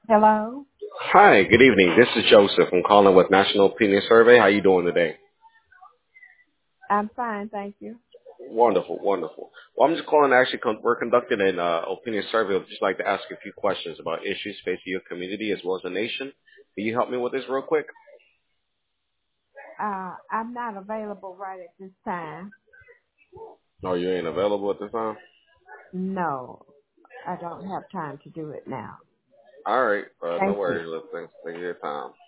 Hello. Hi, good evening. This is Joseph. I'm calling with National Opinion Survey. How you doing today? I'm fine, thank you. Wonderful, wonderful. Well, I'm just calling to actually we're conducting an opinion survey. I'd just like to ask a few questions about issues facing your community as well as the nation. Can you help me with this real quick? I'm not available right at this time. No, you ain't available at this time? No, I don't have time to do it now. All right, no Thank you. worries. Let's take your time.